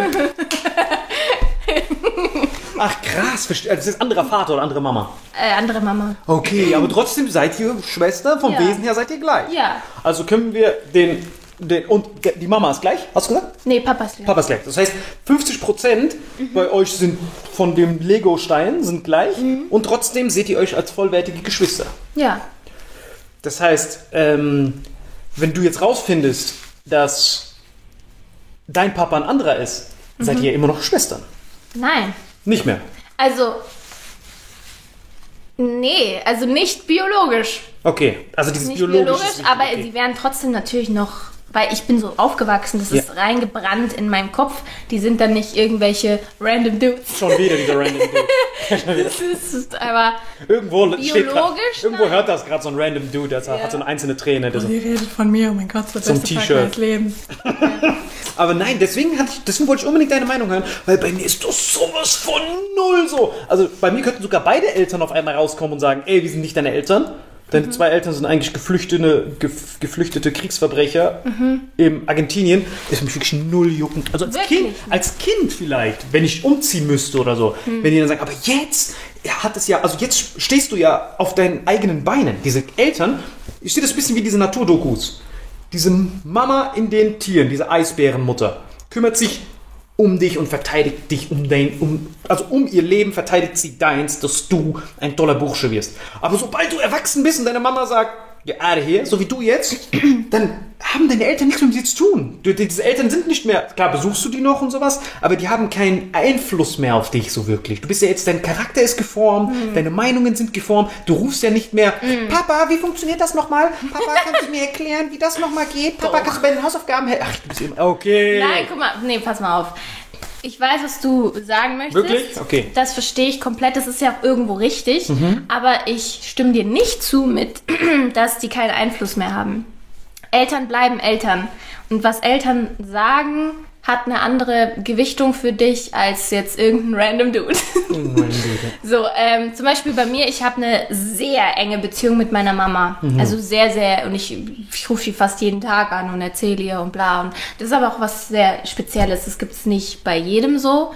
ach krass, das ist anderer Vater oder andere Mama? Andere Mama. Okay, aber trotzdem seid ihr Schwester, vom Wesen her seid ihr gleich. Ja. Also können wir die Mama ist gleich, hast du gesagt? Nee, Papa ist gleich. Papa ist gleich. Das heißt, 50% bei euch sind von dem Lego-Stein sind gleich und trotzdem seht ihr euch als vollwertige Geschwister. Ja. Das heißt, wenn du jetzt rausfindest, dass dein Papa ein anderer ist, seid ihr immer noch Schwestern. Nein. Nicht mehr. Also, nee, also nicht biologisch. Okay, also dieses Nicht biologische. biologisch, aber sie wären trotzdem natürlich noch weil ich bin so aufgewachsen, das ist reingebrannt in meinem Kopf. Die sind dann nicht irgendwelche random Dudes. Schon wieder dieser random Dude. Das ist aber irgendwo biologisch. Irgendwo hört das gerade so ein random Dude, der hat so eine einzelne Träne. Die redet von mir, oh mein Gott, das so beste Tag meines Lebens. Aber nein, deswegen wollte ich unbedingt deine Meinung hören, weil bei mir ist das sowas von null so. Also bei mir könnten sogar beide Eltern auf einmal rauskommen und sagen, ey, wir sind nicht deine Eltern. Deine zwei Eltern sind eigentlich geflüchtete Kriegsverbrecher in Argentinien. Ist mich wirklich null juckend. Also als Kind vielleicht, wenn ich umziehen müsste oder so. Wenn die dann sagen, aber jetzt jetzt stehst du ja auf deinen eigenen Beinen. Diese Eltern, ich sehe das ein bisschen wie diese Naturdokus. Diese Mama in den Tieren, diese Eisbärenmutter, kümmert sich um dich und verteidigt dich um ihr Leben verteidigt sie deins, dass du ein toller Bursche wirst. Aber sobald du erwachsen bist und deine Mama sagt, get out of here, so wie du jetzt, dann haben deine Eltern nichts mit dir zu tun. Diese Eltern sind nicht mehr, klar besuchst du die noch und sowas, aber die haben keinen Einfluss mehr auf dich so wirklich. Du bist ja jetzt, dein Charakter ist geformt, deine Meinungen sind geformt, du rufst ja nicht mehr, Papa, wie funktioniert das nochmal? Papa, kannst du mir erklären, wie das nochmal geht? Papa, kannst du bei den Hausaufgaben helfen? Ach, du bist eben, okay. Nein, guck mal, pass mal auf. Ich weiß, was du sagen möchtest. Wirklich? Okay. Das verstehe ich komplett. Das ist ja auch irgendwo richtig. Aber ich stimme dir nicht zu mit, dass die keinen Einfluss mehr haben. Eltern bleiben Eltern. Und was Eltern sagen, hat eine andere Gewichtung für dich als jetzt irgendein random Dude. So, zum Beispiel bei mir, ich habe eine sehr enge Beziehung mit meiner Mama. Also sehr, sehr, und ich rufe sie fast jeden Tag an und erzähle ihr und bla. Und das ist aber auch was sehr Spezielles. Das gibt es nicht bei jedem so.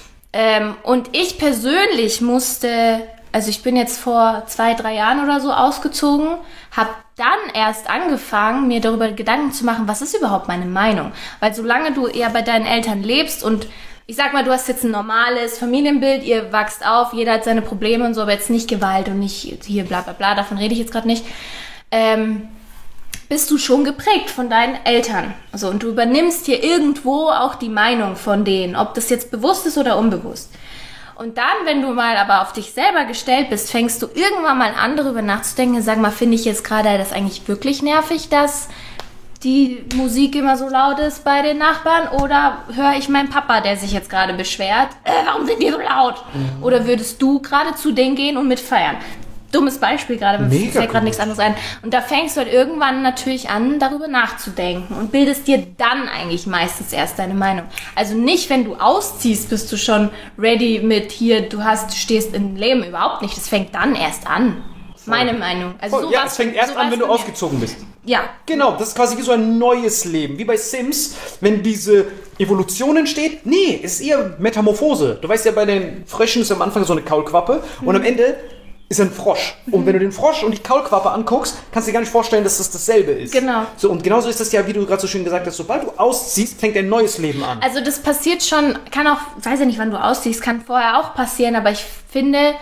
Und ich persönlich also ich bin jetzt vor 2-3 Jahren oder so ausgezogen, habe dann erst angefangen, mir darüber Gedanken zu machen, was ist überhaupt meine Meinung? Weil solange du ja bei deinen Eltern lebst und ich sag mal, du hast jetzt ein normales Familienbild, ihr wachst auf, jeder hat seine Probleme und so, aber jetzt nicht Gewalt und nicht hier bla bla bla, davon rede ich jetzt gerade nicht, bist du schon geprägt von deinen Eltern. Also, und du übernimmst hier irgendwo auch die Meinung von denen, ob das jetzt bewusst ist oder unbewusst. Und dann, wenn du mal aber auf dich selber gestellt bist, fängst du irgendwann mal an, darüber nachzudenken. Sag mal, finde ich jetzt gerade das eigentlich wirklich nervig, dass die Musik immer so laut ist bei den Nachbarn? Oder höre ich meinen Papa, der sich jetzt gerade beschwert, warum sind die so laut? Oder würdest du gerade zu denen gehen und mitfeiern? Dummes Beispiel gerade, mir fällt gerade nichts anderes ein. Und da fängst du halt irgendwann natürlich an, darüber nachzudenken und bildest dir dann eigentlich meistens erst deine Meinung. Also nicht, wenn du ausziehst, bist du schon ready mit hier, du stehst im Leben, überhaupt nicht. Das fängt dann erst an. Meine Meinung. Also ja, es fängt erst an, wenn du ausgezogen bist. Ja. Genau, das ist quasi wie so ein neues Leben. Wie bei Sims, wenn diese Evolution entsteht. Nee, es ist eher Metamorphose. Du weißt ja, bei den Fröschen ist am Anfang so eine Kaulquappe und am Ende ist ein Frosch. Und wenn du den Frosch und die Kaulquappe anguckst, kannst du dir gar nicht vorstellen, dass das dasselbe ist. Genau. So, und genauso ist das ja, wie du gerade so schön gesagt hast, sobald du ausziehst, fängt ein neues Leben an. Also das passiert schon, kann auch, weiß ja nicht, wann du ausziehst, kann vorher auch passieren, aber ich finde,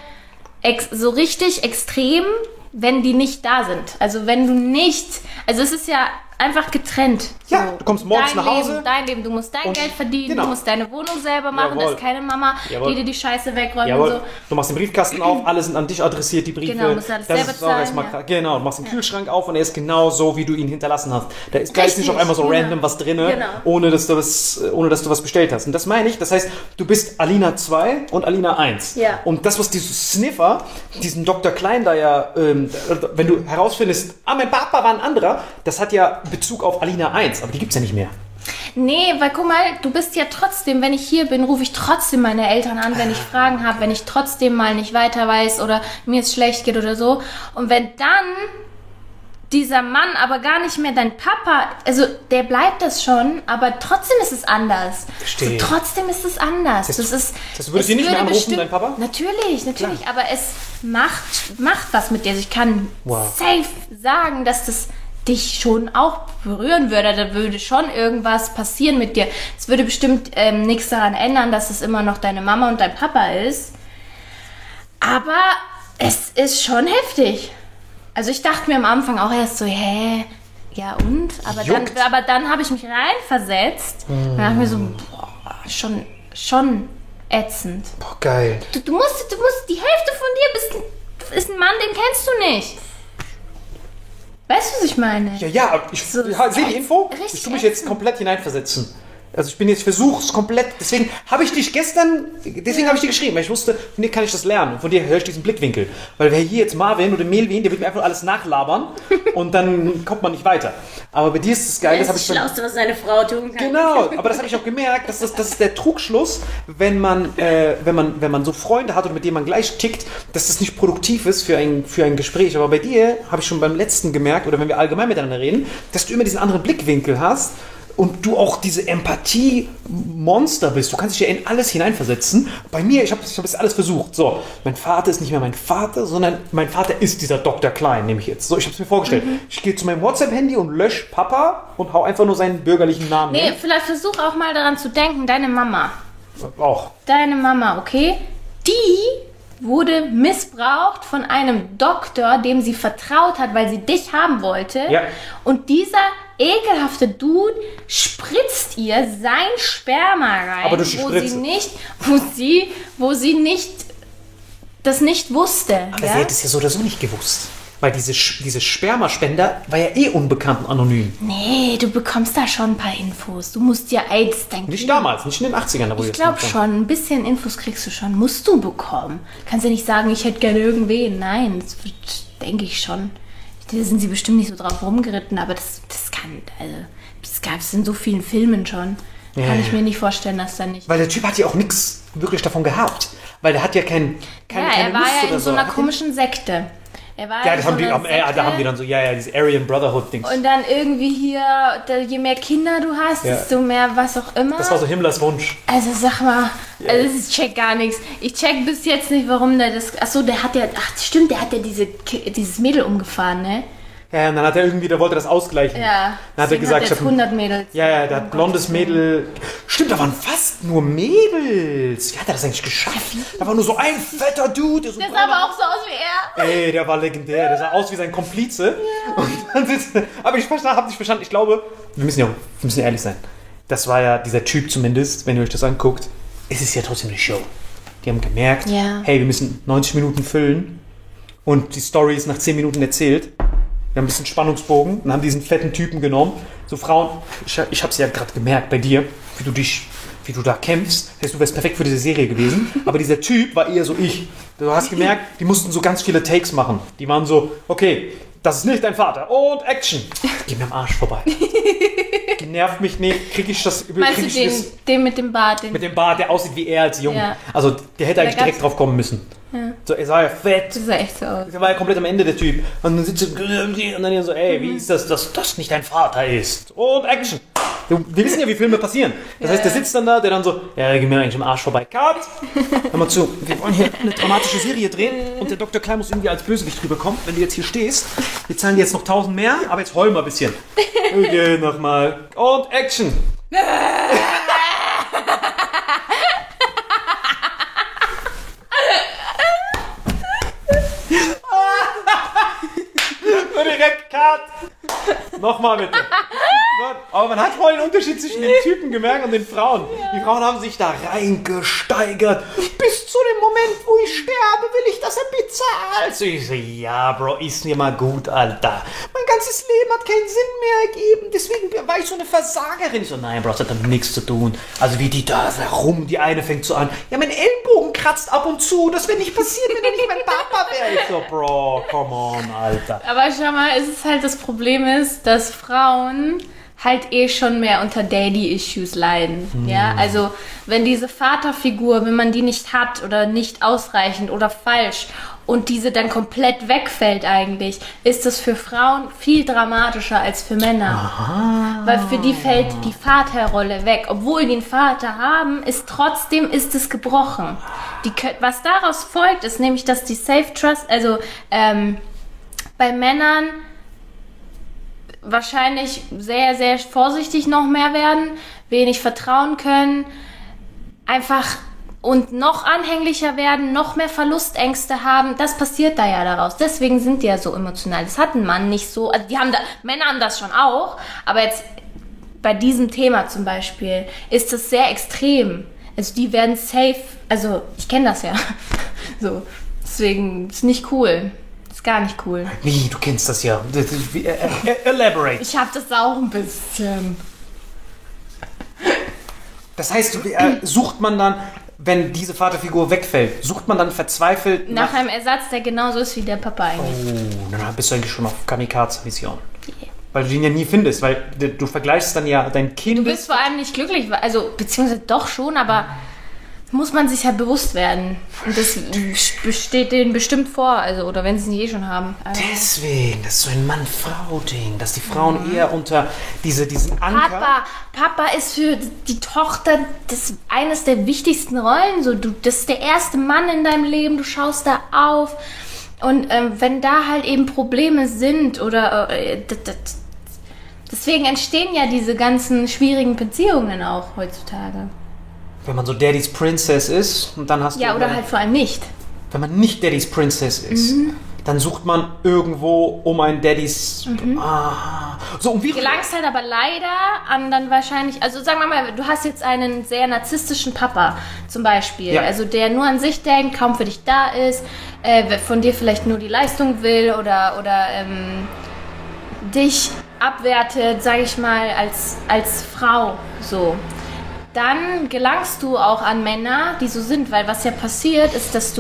so richtig extrem, wenn die nicht da sind. Also wenn du nicht, also es ist ja einfach getrennt. So. Ja, du kommst morgens nach Hause. Dein Leben, du musst dein Geld verdienen, du musst deine Wohnung selber machen, da ist keine Mama, die dir die Scheiße wegräumt und so. Du machst den Briefkasten auf, alle sind an dich adressiert, die Briefe. Genau, du musst alles selber zahlen. Genau, du machst den Kühlschrank auf und er ist genau so, wie du ihn hinterlassen hast. Da ist nicht auf einmal so random was drin, ohne dass du was bestellt hast. Und das meine ich, das heißt, du bist Alina 2 und Alina 1. Ja. Und das, was dieses Sniffer, diesen Dr. Klein da ja, wenn du herausfindest, mein Papa war ein anderer, das hat ja Bezug auf Alina 1, aber die gibt's ja nicht mehr. Nee, weil guck mal, du bist ja trotzdem, wenn ich hier bin, rufe ich trotzdem meine Eltern an, wenn ich Fragen habe, wenn ich trotzdem mal nicht weiter weiß oder mir es schlecht geht oder so. Und wenn dann dieser Mann aber gar nicht mehr dein Papa, also der bleibt das schon, aber trotzdem ist es anders. Verstehe. Also, trotzdem ist es anders. Das würdest du nicht mehr anrufen, dein Papa? Natürlich, klar. Aber es macht was mit dir. Also ich kann safe sagen, dass das dich schon auch berühren würde. Da würde schon irgendwas passieren mit dir. Es würde bestimmt nichts daran ändern, dass es immer noch deine Mama und dein Papa ist. Aber es ist schon heftig. Also ich dachte mir am Anfang auch erst so, ja und? Aber dann habe ich mich reinversetzt und dachte mir so, schon ätzend. Boah, geil. Du musst die Hälfte von dir ist ein Mann, den kennst du nicht. Weißt du, was ich meine? Ja, ich sehe die Info. Richtig Ich tue mich jetzt komplett hineinversetzen. Also ich versuche es komplett, deswegen habe ich dich geschrieben, weil ich wusste, von dir kann ich das lernen. Und von dir höre ich diesen Blickwinkel. Weil wer hier jetzt Marvin oder Melvin, der wird mir einfach alles nachlabern und dann kommt man nicht weiter. Aber bei dir ist es geil, das ist das Schlauste, was eine Frau tun kann. Genau, aber das habe ich auch gemerkt, das ist der Trugschluss, wenn man so Freunde hat und mit denen man gleich tickt, dass das nicht produktiv ist für ein Gespräch. Aber bei dir habe ich schon beim letzten gemerkt, oder wenn wir allgemein miteinander reden, dass du immer diesen anderen Blickwinkel hast. Und du auch diese Empathie-Monster bist. Du kannst dich ja in alles hineinversetzen. Bei mir, ich hab das alles versucht. So, mein Vater ist nicht mehr mein Vater, sondern mein Vater ist dieser Dr. Klein, nehme ich jetzt. So, ich habe es mir vorgestellt. Ich gehe zu meinem WhatsApp-Handy und lösche Papa und hau einfach nur seinen bürgerlichen Namen hin. Vielleicht versuch auch mal daran zu denken, deine Mama. Auch. Deine Mama, okay? Die wurde missbraucht von einem Doktor, dem sie vertraut hat, weil sie dich haben wollte. Ja. Und dieser ekelhafte Dude spritzt ihr sein Sperma rein, aber durch die Spritze. wo sie das nicht wusste. Aber sie hätte es ja so oder so nicht gewusst. Weil diese Spermaspender war ja unbekannt und anonym. Nee, du bekommst da schon ein paar Infos. Du musst dir Nicht damals, nicht in den 80ern. Ich glaube schon, ein bisschen Infos kriegst du schon. Musst du bekommen. Kannst ja nicht sagen, ich hätte gerne irgendwen. Nein, das denke ich schon. Da sind sie bestimmt nicht so drauf rumgeritten, aber das gab es in so vielen Filmen schon. Kann ich mir nicht vorstellen, dass da nicht... Weil der Typ hat ja auch nichts wirklich davon gehabt. Weil der hat ja keine er war ja in so einer komischen Sekte. Ja, da haben die dann so, diese Aryan Brotherhood-Dings. Und dann irgendwie hier, je mehr Kinder du hast, desto mehr was auch immer. Das war so Himmlers Wunsch. Also sag mal, ich check gar nichts. Ich check bis jetzt nicht, warum der das... Achso, der hat ja dieses Mädel umgefahren, ne? Ja, und dann hat er der wollte das ausgleichen. Ja, dann hat er gesagt, hat 100 Mädels. Ja, der hat blondes Mädel. Stimmt, da waren fast nur Mädels. Wie hat er das eigentlich geschafft? Da war nur so ein fetter Dude. Der sah aber auch so aus wie er. Ey, der war legendär. Der sah aus wie sein Komplize. Ja. Und dann aber ich habe nicht verstanden. Ich glaube, wir müssen ehrlich sein. Das war ja dieser Typ zumindest, wenn ihr euch das anguckt. Es ist ja trotzdem eine Show. Die haben gemerkt, hey, wir müssen 90 Minuten füllen. Und die Story ist nach 10 Minuten erzählt. Wir haben ein bisschen Spannungsbogen und haben diesen fetten Typen genommen. So Frauen, ich habe es ja gerade gemerkt bei dir, wie du da kämpfst. Das heißt, du wärst perfekt für diese Serie gewesen. Aber dieser Typ war eher so ich. Du hast gemerkt, die mussten so ganz viele Takes machen. Die waren so, okay, das ist nicht dein Vater. Und Action. Geh mir am Arsch vorbei. Nervt mich nicht. Krieg ich das... Meinst du den mit dem Bart? Mit dem Bart, der aussieht wie er als Junge. Ja. Also der hätte eigentlich direkt drauf kommen müssen. Ja. So, er sah ja fett. Das sah echt so aus. Der war ja komplett am Ende, der Typ. Und dann sitzt er und dann so, ey, wie ist das, dass das nicht dein Vater ist? Und Action. Wir wissen ja, wie Filme passieren. Das heißt, der sitzt dann da, der dann so, geh mir eigentlich am Arsch vorbei. Cut! Hör mal zu, wir wollen hier eine dramatische Serie drehen und der Dr. Klein muss irgendwie als Bösewicht rüberkommen, wenn du jetzt hier stehst. Wir zahlen dir jetzt noch 1000 mehr, aber jetzt heul mal ein bisschen. Okay, nochmal. Und Action! Direkt Cut! Nochmal bitte. Aber man hat voll den Unterschied zwischen den Typen gemerkt und den Frauen. Ja. Die Frauen haben sich da reingesteigert. Bis zu dem Moment, wo ich sterbe, will ich, dass er bezahlt. So, ich so, ja, Bro, ist mir mal gut, Alter. Mein ganzes Leben hat keinen Sinn mehr ergeben. Deswegen war ich so eine Versagerin. Ich so, nein, Bro, das hat damit nichts zu tun. Also wie die da herum, die eine fängt so an. Ja, mein Ellbogen kratzt ab und zu. Das wäre nicht passiert, wenn er nicht mein Papa wäre. Ich so, Bro, come on, Alter. Aber schau mal, es ist halt das Problem ist, dass Frauen halt schon mehr unter Daddy-Issues leiden. Ja, also wenn diese Vaterfigur, wenn man die nicht hat oder nicht ausreichend oder falsch und diese dann komplett wegfällt eigentlich, ist das für Frauen viel dramatischer als für Männer. Aha. Weil für die fällt die Vaterrolle weg. Obwohl die einen Vater haben, trotzdem ist es gebrochen. Was daraus folgt, ist nämlich, dass die Self-Trust, also bei Männern wahrscheinlich sehr, sehr vorsichtig noch mehr werden, wenig vertrauen können, einfach und noch anhänglicher werden, noch mehr Verlustängste haben. Das passiert da ja daraus. Deswegen sind die ja so emotional. Das hat ein Mann nicht so. Also Männer haben das schon auch, aber jetzt bei diesem Thema zum Beispiel ist das sehr extrem. Also die werden safe, also ich kenne das ja. So, deswegen ist nicht cool. Ist gar nicht cool. Wie, du kennst das ja. Elaborate. Ich habe das auch ein bisschen. Das heißt, sucht man dann, wenn diese Vaterfigur wegfällt, sucht man dann verzweifelt Nach einem Ersatz, der genauso ist wie der Papa eigentlich. Oh, dann bist du eigentlich schon auf Kamikaze-Mission. Yeah. Weil du den ja nie findest, weil du vergleichst dann ja dein Kind. Du bist vor allem nicht glücklich, also beziehungsweise doch schon, aber muss man sich ja bewusst werden. Und das steht denen bestimmt vor, also oder wenn sie es nicht schon haben. Also deswegen, das ist so ein Mann-Frau-Ding, dass die Frauen eher unter diesen Anker... Papa ist für die Tochter eines der wichtigsten Rollen. So, das ist der erste Mann in deinem Leben, du schaust da auf. Und wenn da halt eben Probleme sind oder... deswegen entstehen ja diese ganzen schwierigen Beziehungen auch heutzutage. Wenn man so Daddy's Princess ist und dann hast du... Ja, oder halt vor allem nicht. Wenn man nicht Daddy's Princess ist, dann sucht man irgendwo um ein Daddy's... So, und wie... Gelangst halt aber leider an dann wahrscheinlich... Also sagen wir mal, du hast jetzt einen sehr narzisstischen Papa zum Beispiel. Ja. Also der nur an sich denkt, kaum für dich da ist, von dir vielleicht nur die Leistung will oder dich abwertet, sage ich mal, als Frau so. Dann gelangst du auch an Männer, die so sind, weil was ja passiert ist, das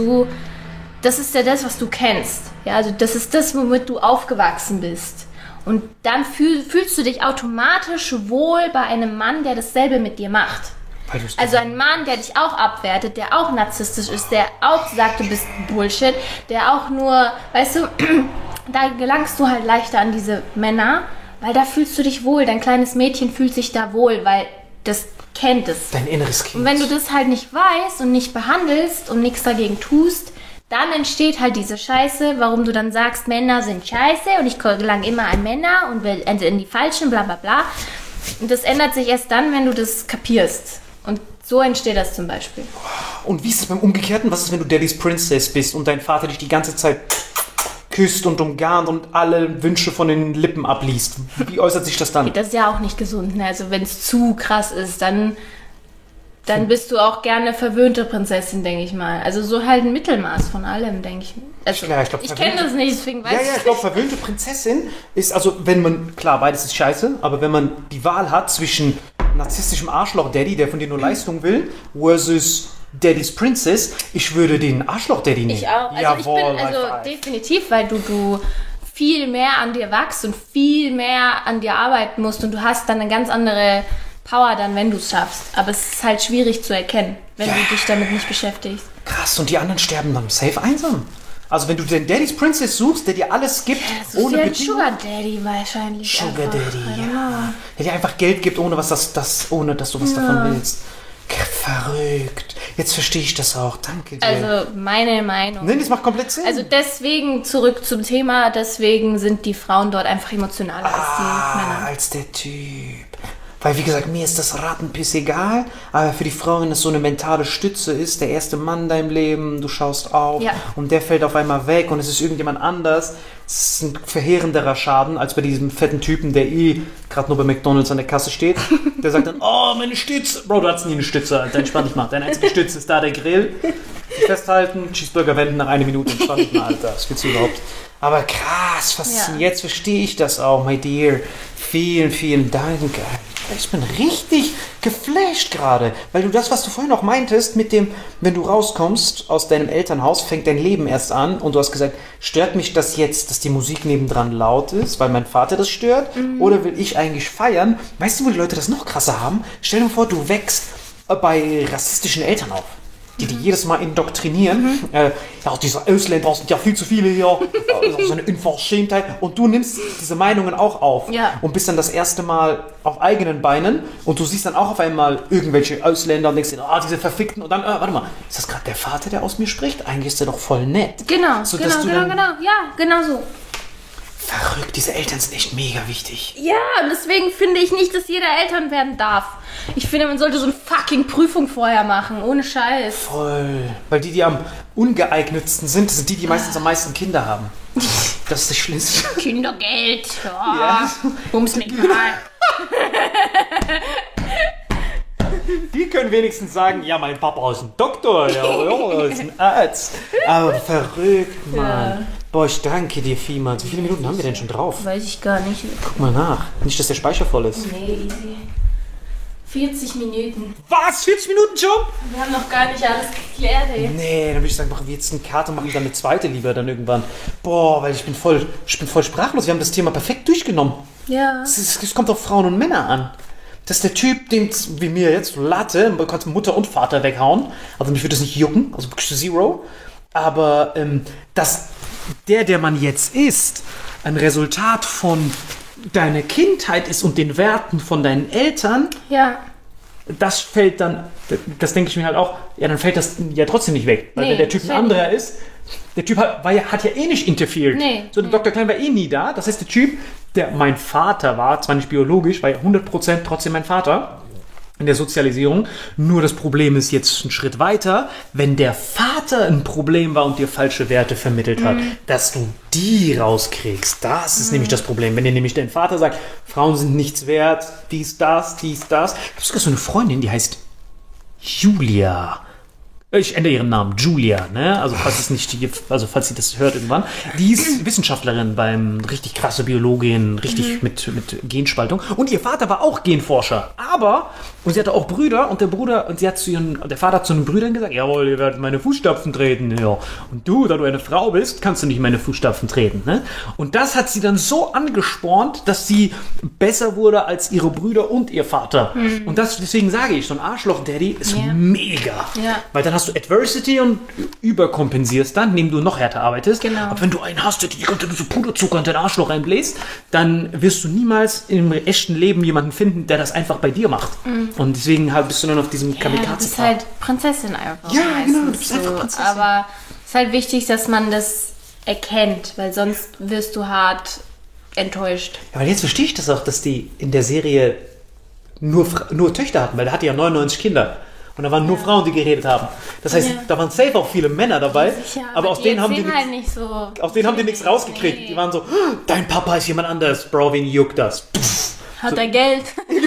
ist ja das, was du kennst. Ja, also das ist das, womit du aufgewachsen bist. Und dann fühlst du dich automatisch wohl bei einem Mann, der dasselbe mit dir macht. Also ein Mann, der dich auch abwertet, der auch narzisstisch ist, der auch sagt, du bist Bullshit, der auch nur, weißt du, da gelangst du halt leichter an diese Männer, weil da fühlst du dich wohl. Dein kleines Mädchen fühlt sich da wohl, weil das kennt es. Dein inneres Kind. Und wenn du das halt nicht weißt und nicht behandelst und nichts dagegen tust, dann entsteht halt diese Scheiße, warum du dann sagst, Männer sind scheiße und ich gelange immer an Männer und will in die Falschen, bla bla bla. Und das ändert sich erst dann, wenn du das kapierst. Und so entsteht das zum Beispiel. Und wie ist es beim Umgekehrten? Was ist, wenn du Daddy's Princess bist und dein Vater dich die ganze Zeit küsst und umgarnt und alle Wünsche von den Lippen abliest? Wie äußert sich das dann? Das ist ja auch nicht gesund. Ne? Also wenn es zu krass ist, dann bist du auch gerne verwöhnte Prinzessin, denke ich mal. Also so halt ein Mittelmaß von allem, denke ich. Also, ich kenne das nicht, deswegen weiß ich. Ja, ich glaube, verwöhnte Prinzessin ist, also wenn man, klar, beides ist scheiße, aber wenn man die Wahl hat zwischen narzisstischem Arschloch-Daddy, der von dir nur Leistung will, versus Daddy's Princess, ich würde den Arschloch-Daddy nehmen. Ich auch. Also Jawohl, ich bin definitiv, weil du viel mehr an dir wachst und viel mehr an dir arbeiten musst und du hast dann eine ganz andere Power dann, wenn du es schaffst. Aber es ist halt schwierig zu erkennen, wenn du dich damit nicht beschäftigst. Krass, und die anderen sterben dann safe einsam. Also wenn du den Daddy's Princess suchst, der dir alles gibt, ja, ohne Bedingung. Sugar Daddy wahrscheinlich. Sugar Daddy, ja. Der dir einfach Geld gibt, ohne dass du was davon willst. Verrückt. Jetzt verstehe ich das auch. Danke dir. Also meine Meinung. Nein, das macht komplett Sinn. Also deswegen, zurück zum Thema, deswegen sind die Frauen dort einfach emotionaler als die Männer. Als der Typ. Weil, wie gesagt, mir ist das Rattenpiss egal, aber für die Frau, wenn es so eine mentale Stütze ist, der erste Mann in deinem Leben, du schaust auf und der fällt auf einmal weg und es ist irgendjemand anders, es ist ein verheerenderer Schaden, als bei diesem fetten Typen, der gerade nur bei McDonald's an der Kasse steht. Der sagt dann, oh, meine Stütze. Bro, du hast nie eine Stütze, Alter, entspann dich mal. Deine einzige Stütze ist da der Grill. Festhalten, Cheeseburger wenden nach 1 Minute, entspann dich mal, Alter. Was willst du überhaupt? Aber krass, faszinierend. Jetzt verstehe ich das auch, my dear. Vielen, vielen Dank. Ich bin richtig geflasht gerade, weil du das, was du vorhin auch meintest, mit dem, wenn du rauskommst aus deinem Elternhaus, fängt dein Leben erst an und du hast gesagt, stört mich das jetzt, dass die Musik nebendran laut ist, weil mein Vater das stört, oder will ich eigentlich feiern? Weißt du, wo die Leute das noch krasser haben? Stell dir vor, du wächst bei rassistischen Eltern auf. Die jedes Mal indoktrinieren. Ja, diese Ausländer sind ja viel zu viele hier. So eine Unverschämtheit. Und du nimmst diese Meinungen auch auf. Ja. Und bist dann das erste Mal auf eigenen Beinen. Und du siehst dann auch auf einmal irgendwelche Ausländer und denkst dir, diese Verfickten. Und dann, warte mal, ist das gerade der Vater, der aus mir spricht? Eigentlich ist der doch voll nett. Genau, so, genau. Ja, genau so. Verrückt, diese Eltern sind echt mega wichtig. Ja, und deswegen finde ich nicht, dass jeder Eltern werden darf. Ich finde, man sollte so eine fucking Prüfung vorher machen, ohne Scheiß. Voll. Weil die am ungeeignetsten sind, das sind die meistens am meisten Kinder haben. Das ist das Schlimmste. Kindergeld, ja. Bums mir egal. Die können wenigstens sagen, ja, mein Papa ist ein Doktor, ja, ist ein Arzt. Aber verrückt, Mann. Ja. Boah, ich danke dir vielmals. Wie viele Minuten haben wir denn schon drauf? Weiß ich gar nicht. Guck mal nach. Nicht, dass der Speicher voll ist. Nee, easy. 40 Minuten. Was? 40 Minuten schon? Wir haben noch gar nicht alles geklärt, ey. Nee, dann würde ich sagen, machen wir jetzt eine Karte und machen dann eine zweite lieber dann irgendwann. Boah, weil ich bin voll sprachlos. Wir haben das Thema perfekt durchgenommen. Ja. Es kommt auf Frauen und Männer an. Dass der Typ, dem wie mir jetzt Latte, man kann Mutter und Vater weghauen. Also mich würde das nicht jucken, also wirklich zero. Aber dass der man jetzt ist, ein Resultat von deiner Kindheit ist und den Werten von deinen Eltern, Ja. das fällt dann, das denke ich mir halt auch, ja, dann fällt das ja trotzdem nicht weg. Weil Nee, wenn der Typ ein fällt anderer ist, der Typ hat ja eh nicht interferiert. Nee, So, der Dr. Klein war eh nie da. Das heißt, der Typ, der mein Vater war, zwar nicht biologisch, war ja 100% trotzdem mein Vater in der Sozialisierung. Nur das Problem ist jetzt einen Schritt weiter, wenn der Vater ein Problem war und dir falsche Werte vermittelt hat, dass du die rauskriegst. Das ist nämlich das Problem. Wenn dir nämlich dein Vater sagt, Frauen sind nichts wert, dies, das. Ich habe sogar so eine Freundin, die heißt Julia. Ich ändere ihren Namen, Julia, ne? Also falls sie das hört irgendwann. Die ist Wissenschaftlerin beim richtig krasse Biologin, richtig mit Genspaltung. Und ihr Vater war auch Genforscher. Und sie hatte auch Brüder und der Vater hat zu den Brüdern gesagt, jawohl, ihr werdet meine Fußstapfen treten. Ja. Und du, da du eine Frau bist, kannst du nicht meine Fußstapfen treten, ne? Und das hat sie dann so angespornt, dass sie besser wurde als ihre Brüder und ihr Vater. Und deswegen sage ich, so ein Arschloch-Daddy ist mega. Ja. Weil dann hast du Adversity und überkompensierst dann, indem du noch härter arbeitest. Genau. Aber wenn du einen hast, der die ganze Zeit so Puderzucker in dein Arschloch reinbläst, dann wirst du niemals im echten Leben jemanden finden, der das einfach bei dir macht. Und deswegen bist du dann auf diesem Ja, du bist Kamikaze. halt Prinzessin einfach. Ja, meistens genau, du bist einfach Prinzessin. Aber es ist halt wichtig, dass man das erkennt, weil sonst wirst du hart enttäuscht. Ja, aber jetzt verstehe ich das auch, dass die in der Serie nur Töchter hatten, weil der hatte ja 99 Kinder. Und da waren nur Frauen, die geredet haben. Das heißt, da waren safe auch viele Männer dabei. Sicher, aber aus denen haben die halt nicht so. aus denen haben die nichts rausgekriegt. Nee. Die waren so, dein Papa ist jemand anders. Bro, wen juckt das? Pff. Hat er Geld?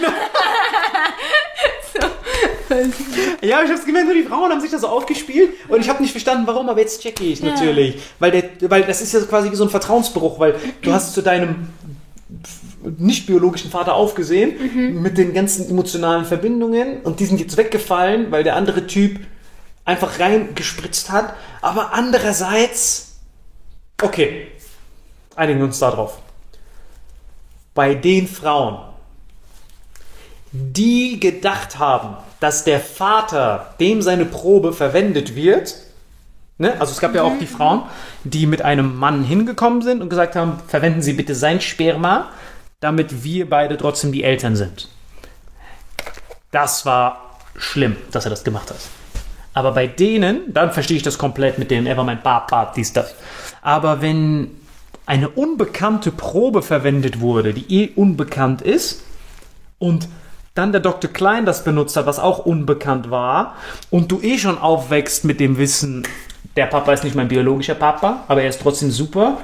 Ja, ich hab's gemerkt, nur die Frauen haben sich das so aufgespielt und ich habe nicht verstanden, warum, aber jetzt checke ich natürlich. Weil das ist ja quasi wie so ein Vertrauensbruch, weil du hast zu deinem nicht biologischen Vater aufgesehen mit den ganzen emotionalen Verbindungen und die sind jetzt weggefallen, weil der andere Typ einfach reingespritzt hat. Aber andererseits, okay, einigen wir uns da drauf. Bei den Frauen, die gedacht haben, dass der Vater, dem seine Probe verwendet wird, ne? Also es gab ja auch die Frauen, die mit einem Mann hingekommen sind und gesagt haben, verwenden Sie bitte sein Sperma, damit wir beide trotzdem die Eltern sind. Das war schlimm, dass er das gemacht hat. Aber bei denen, dann verstehe ich das komplett mit denen, er war mein Papa, dies, das. Aber wenn eine unbekannte Probe verwendet wurde, die unbekannt ist, und dann der Dr. Klein das benutzt hat, was auch unbekannt war, und du schon aufwächst mit dem Wissen, der Papa ist nicht mein biologischer Papa, aber er ist trotzdem super,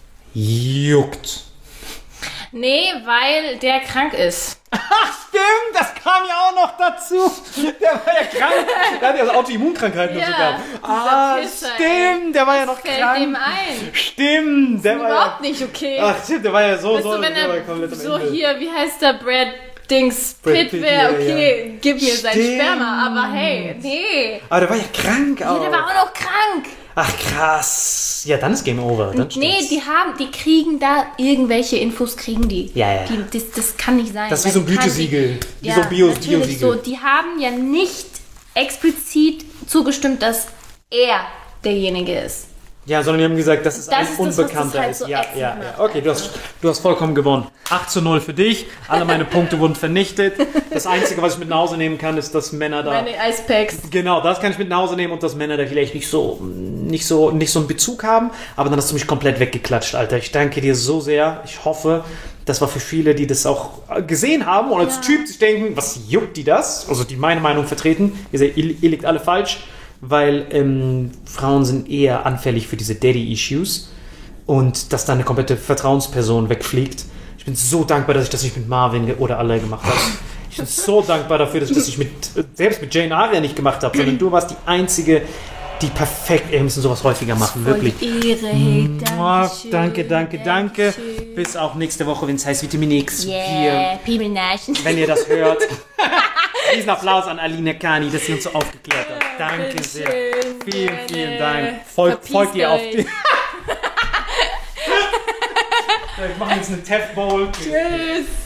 juckt. Nee, weil der krank ist. Stimmt, das kam ja auch noch dazu. Der war ja krank. Der hat ja Autoimmunkrankheiten Ja, sogar. dieser Pisser, Stimmt, der war ja noch Fällt krank. dem ein. Stimmt, der war Überhaupt ja... nicht okay. Ach, stimmt, der war ja so, Weißt du, wenn der war er komplett am so Ende. hier, wie heißt der, Brad Brad Pitt Pitt, wäre, ja, okay, gib mir sein Stimmt. Sperma, aber hey, nee. Aber der war ja krank auch. Ja, der war auch noch krank. Ach, krass. Ja, dann ist Game Over. Dann Nee, stimmt's. die kriegen da irgendwelche Infos, kriegen die. Ja, ja. Das kann nicht sein. Das ist wie so ein weil die kann Gütesiegel. die- Wie so ein natürlich Biosiegel. so. Die haben ja nicht explizit zugestimmt, dass er derjenige ist. Ja, sondern die haben gesagt, das ist Das ein ist das, was das Unbekannter halt ist. so Ja, ätzend ja, macht. ja. Okay, du hast vollkommen gewonnen. 8:0 für dich. Alle meine Punkte wurden vernichtet. Das Einzige, was ich mit nach Hause nehmen kann, ist, dass Männer da... Meine Icepacks. Genau, das kann ich mit nach Hause nehmen und dass Männer da vielleicht nicht so einen Bezug haben. Aber dann hast du mich komplett weggeklatscht, Alter. Ich danke dir so sehr. Ich hoffe, das war für viele, die das auch gesehen haben und als Typ sich denken, was juckt die das? Also die meine Meinung vertreten. Ihr seht, ihr liegt alle falsch. Weil Frauen sind eher anfällig für diese Daddy-Issues und dass da eine komplette Vertrauensperson wegfliegt. Ich bin so dankbar, dass ich das nicht mit Marvin oder alle gemacht habe. Ich bin so dankbar dafür, dass ich das nicht selbst mit Jane Aria nicht gemacht habe, sondern du warst die einzige Die perfekt. Wir müssen sowas häufiger machen, Voll wirklich. Ehre, hey, Danke, danke. Bis auch nächste Woche, wenn es heißt Vitamin X. Yeah, Pimenarchen. Wenn ihr das hört. Riesen Applaus an Alina Kani, dass sie uns so aufgeklärt hat. Danke sehr. Vielen Dank. Folgt ihr auf die... Wir machen jetzt eine Tef Bowl. Tschüss.